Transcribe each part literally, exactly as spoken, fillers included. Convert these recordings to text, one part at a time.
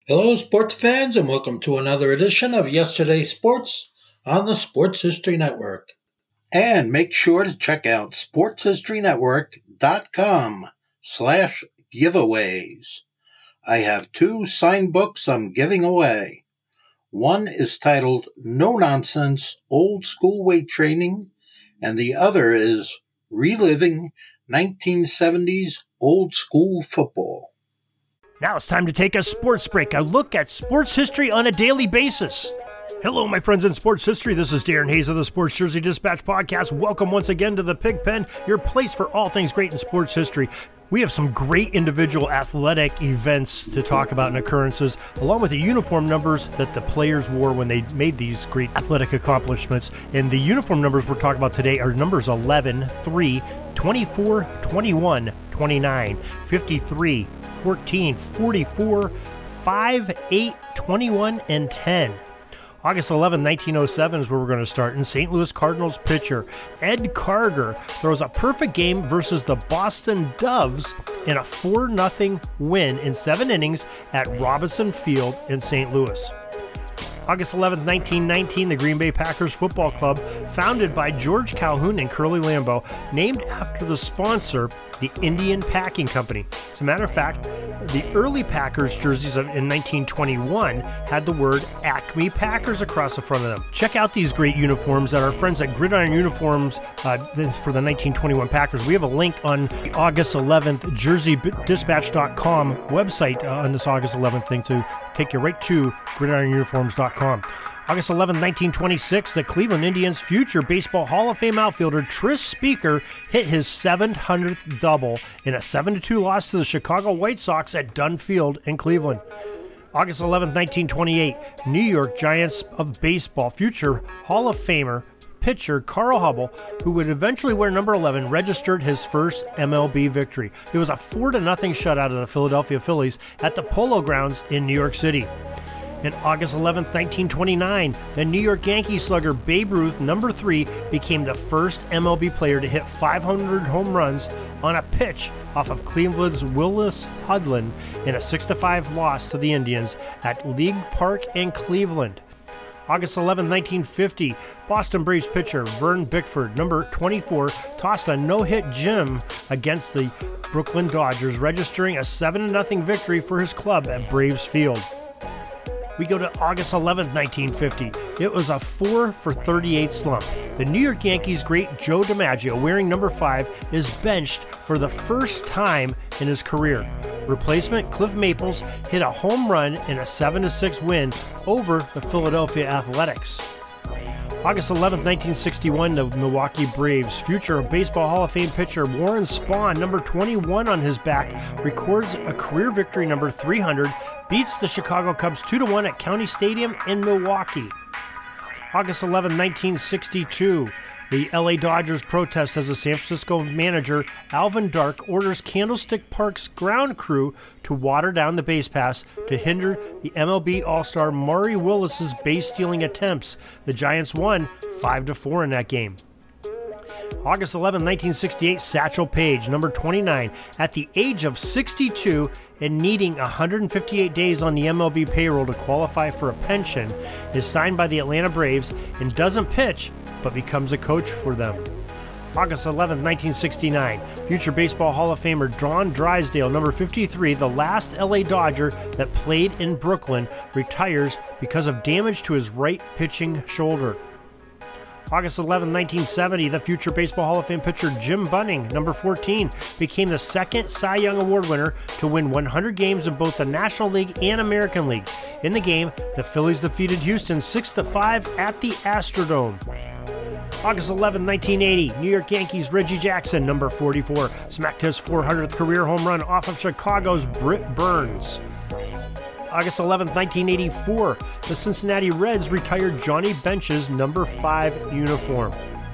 Hello, sports fans, and welcome to another edition of Yesterday's Sports on the Sports History Network. And make sure to check out sportshistorynetwork.com slash giveaways. I have two signed books I'm giving away. One is titled No Nonsense Old School Weight Training, and the other is Reliving nineteen seventies Old School Football. Now it's time to take a sports break, a look at sports history on a daily basis. Hello, my friends in sports history. This is Darren Hayes of the Sports Jersey Dispatch Podcast. Welcome once again to the Pigpen, your place for all things great in sports history. We have some great individual athletic events to talk about and occurrences, along with the uniform numbers that the players wore when they made these great athletic accomplishments. And the uniform numbers we're talking about today are numbers eleven, three, twenty-four, twenty-one, twenty-nine, fifty-three, fourteen, forty-four, five, eight, twenty-one, and ten. August eleventh, nineteen oh seven is where we're going to start. In Saint Louis Cardinals pitcher Ed Carter throws a perfect game versus the Boston Doves in a four nothing win in seven innings at Robinson Field in Saint Louis. August eleventh, nineteen nineteen, the Green Bay Packers Football Club, founded by George Calhoun and Curly Lambeau, named after the sponsor, the Indian Packing Company. As a matter of fact, the early Packers jerseys in nineteen twenty-one had the word Acme Packers across the front of them. Check out these great uniforms at our friends at Gridiron Uniforms uh, for the nineteen twenty-one Packers. We have a link on the August eleventh jersey dispatch dot com website uh, on this August eleventh thing to take you right to gridiron uniforms dot com. August eleventh, nineteen twenty-six, the Cleveland Indians' future Baseball Hall of Fame outfielder Tris Speaker hit his seven hundredth double in a seven to two loss to the Chicago White Sox at Dunn Field in Cleveland. August eleventh, nineteen twenty-eight, New York Giants of baseball future Hall of Famer pitcher Carl Hubble, who would eventually wear number eleven, registered his first M L B victory. It was a four to nothing shutout of the Philadelphia Phillies at the Polo Grounds in New York City. And August eleventh, nineteen twenty-nine, the New York Yankees slugger Babe Ruth, number three, became the first M L B player to hit five hundred home runs on a pitch off of Cleveland's Willis Hudlin in a six to five loss to the Indians at League Park in Cleveland. August eleventh, nineteen fifty, Boston Braves pitcher Vern Bickford, number twenty-four, tossed a no-hit gem against the Brooklyn Dodgers, registering a seven to nothing victory for his club at Braves Field. We go to August eleventh, nineteen fifty. It was a four for thirty-eight slump. The New York Yankees' great Joe DiMaggio, wearing number five, is benched for the first time in his career. Replacement Cliff Maples hit a home run in a seven to six win over the Philadelphia Athletics. August eleventh, nineteen sixty-one, the Milwaukee Braves' future Baseball Hall of Fame pitcher Warren Spahn, number twenty-one on his back, records a career victory number three hundred, beats the Chicago Cubs two to one at County Stadium in Milwaukee. August eleventh, nineteen sixty-two, the L A Dodgers protest as the San Francisco manager Alvin Dark orders Candlestick Park's ground crew to water down the base pass to hinder the M L B All-Star Maury Willis's base-stealing attempts. The Giants won five to four in that game. August eleventh, nineteen sixty-eight, Satchel Paige, number twenty-nine, at the age of sixty-two and needing one hundred fifty-eight days on the M L B payroll to qualify for a pension, is signed by the Atlanta Braves and doesn't pitch, but becomes a coach for them. August eleventh, nineteen sixty-nine, future Baseball Hall of Famer Don Drysdale, number fifty-three, the last L A Dodger that played in Brooklyn, retires because of damage to his right pitching shoulder. August eleventh, nineteen seventy, the future Baseball Hall of Fame pitcher Jim Bunning, number fourteen, became the second Cy Young Award winner to win one hundred games in both the National League and American League. In the game, the Phillies defeated Houston six to five at the Astrodome. August eleventh, nineteen eighty, New York Yankees Reggie Jackson, number forty-four, smacked his four hundredth career home run off of Chicago's Britt Burns. August eleventh, nineteen eighty-four, the Cincinnati Reds retired Johnny Bench's number five uniform.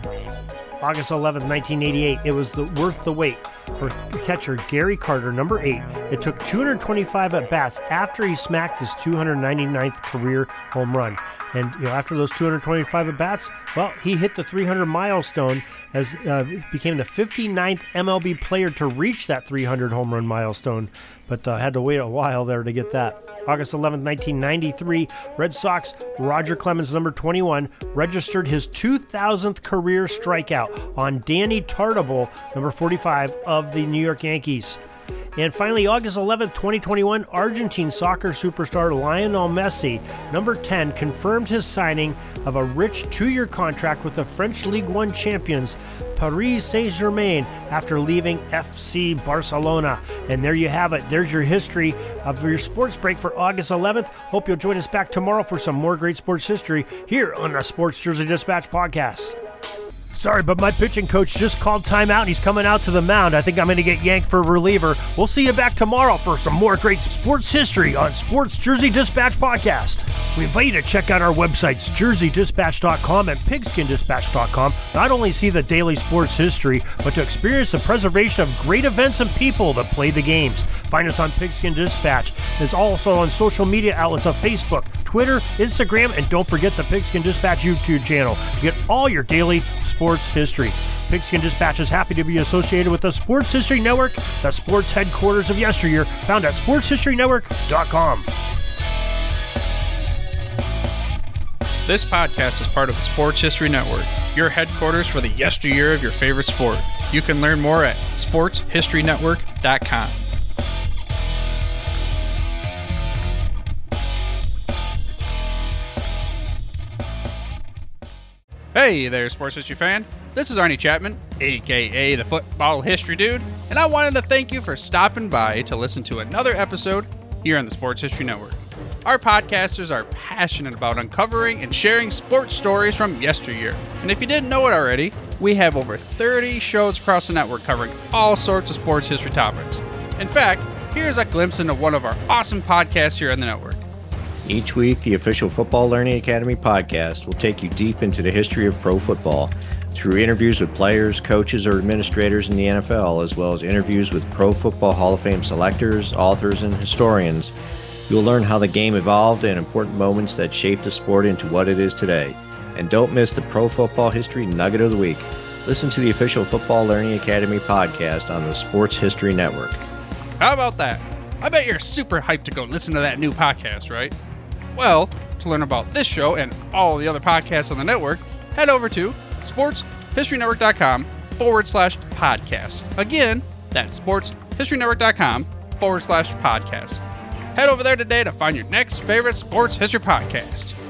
August eleventh, nineteen eighty-eight, it was the, worth the wait for catcher Gary Carter, number eight. It took two hundred twenty-five at-bats after he smacked his two hundred ninety-ninth career home run. And you know, after those two hundred twenty-five at-bats, well, he hit the three hundred milestone as uh, became the fifty-ninth M L B player to reach that three hundred home run milestone, but uh, had to wait a while there to get that. August eleventh, nineteen ninety-three, Red Sox Roger Clemens, number twenty-one, registered his two thousandth career strikeout on Danny Tartabull, number forty-five, of the New York Yankees. And finally, August eleventh, twenty twenty-one, Argentine soccer superstar Lionel Messi, number ten, confirmed his signing of a rich two-year contract with the French Ligue one champions Paris Saint-Germain after leaving F C Barcelona. And there you have it. There's your history of your sports break for August eleventh. Hope you'll join us back tomorrow for some more great sports history here on the Sports Jersey Dispatch podcast. Sorry, but my pitching coach just called timeout and he's coming out to the mound. I think I'm going to get yanked for a reliever. We'll see you back tomorrow for some more great sports history on Sports Jersey Dispatch Podcast. We invite you to check out our websites, jersey dispatch dot com and pigskin dispatch dot com. Not only see the daily sports history, but to experience the preservation of great events and people that play the games. Find us on Pigskin Dispatch. It's also on social media outlets of Facebook, Twitter, Instagram, and don't forget the Pigskin Dispatch YouTube channel to get all your daily sports history. Pigskin Dispatch is happy to be associated with the Sports History Network, the sports headquarters of yesteryear, found at sports history network dot com. This podcast is part of the Sports History Network, your headquarters for the yesteryear of your favorite sport. You can learn more at sports history network dot com. Hey there, sports history fan. This is Arnie Chapman, aka the Football History Dude, and I wanted to thank you for stopping by to listen to another episode here on the Sports History Network. Our podcasters are passionate about uncovering and sharing sports stories from yesteryear. And if you didn't know it already, we have over thirty shows across the network covering all sorts of sports history topics. In fact, here's a glimpse into one of our awesome podcasts here on the network. Each week, the official Football Learning Academy podcast will take you deep into the history of pro football through interviews with players, coaches, or administrators in the N F L, as well as interviews with Pro Football Hall of Fame selectors, authors, and historians. You'll learn how the game evolved and important moments that shaped the sport into what it is today. And don't miss the Pro Football History Nugget of the Week. Listen to the official Football Learning Academy podcast on the Sports History Network. How about that? I bet you're super hyped to go listen to that new podcast, right? Well, to learn about this show and all the other podcasts on the network, head over to sports history network dot com forward slash podcast. Again, that's sports history network dot com forward slash podcast. Head over there today to find your next favorite sports history podcast.